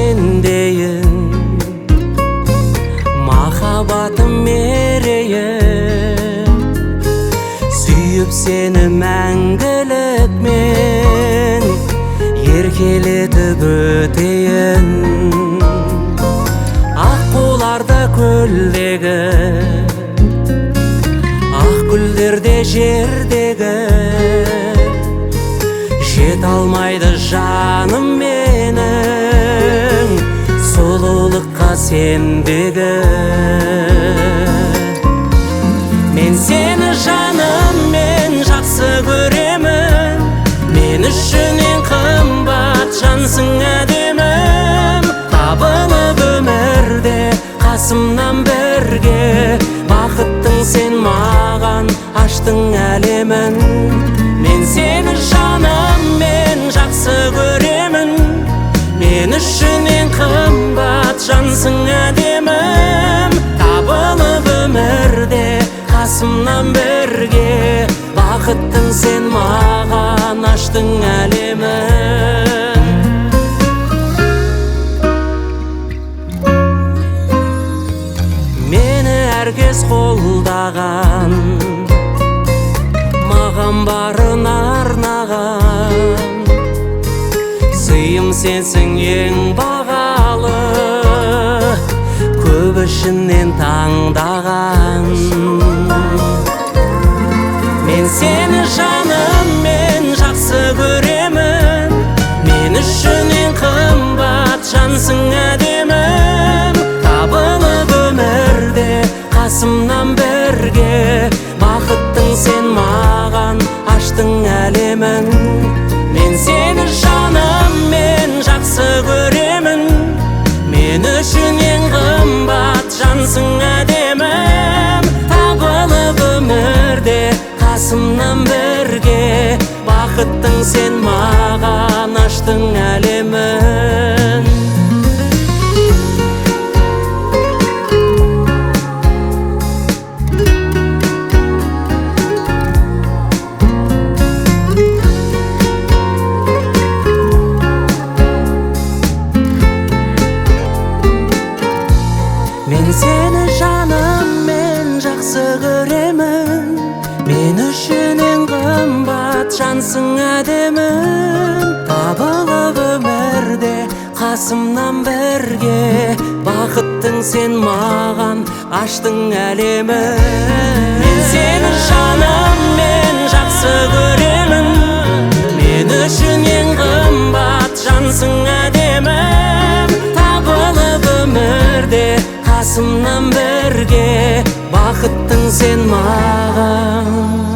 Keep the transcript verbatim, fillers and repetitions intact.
сендейін, махаббатым мерейім, сүйіп сені мәңгілік мен еркелетіп өтейін. Аққуларда көлдегі, ақ гүлдерде жердегі, жет алмайды жаным менің сұлулыққа сендегі. Мен сені жаныммен жақсы көремін, мен үшін ең қымбат жансың әдемім. Табылып өмірде қасымнан бірге, бақыттың сен маған аштың әлемін. Мен сені жаныммен жақсы көремін, мен үшін ең қымбат жансың әдемім. Табылып өмірде қасымнан бірге, бақыттың сен маған аштың әлемін. Мені әркез қолдаған, маған барын арнаған, сыйым сенсің ең бағалы, көп ішінен таңдаған. Мен сені жаныммен жақсы көремін, мен үшін ең қымбат жансың әдемім. Табылып өмірде қасымнан бірге, бақыттың сен маған аштың әлемін. Мен сені жаныммен жақсы көремін, мен үшін ең қымбат жансың әдемім. Табылып өмірде қасымнан бірге, бақыттың сен маған аштың әлемін. Мен сені жаныммен жақсы көремін, мен үшін ең қымбат жансың әдемім. Табылып өмірде қасымнан бірге, бақыттың сен маған аштың әлемін. Мен сені жаныммен жақсы көремін, мен үшін ең қымбат жансың әдемім. Табылып өмірде қасымнан бірге, бақыттың сен маған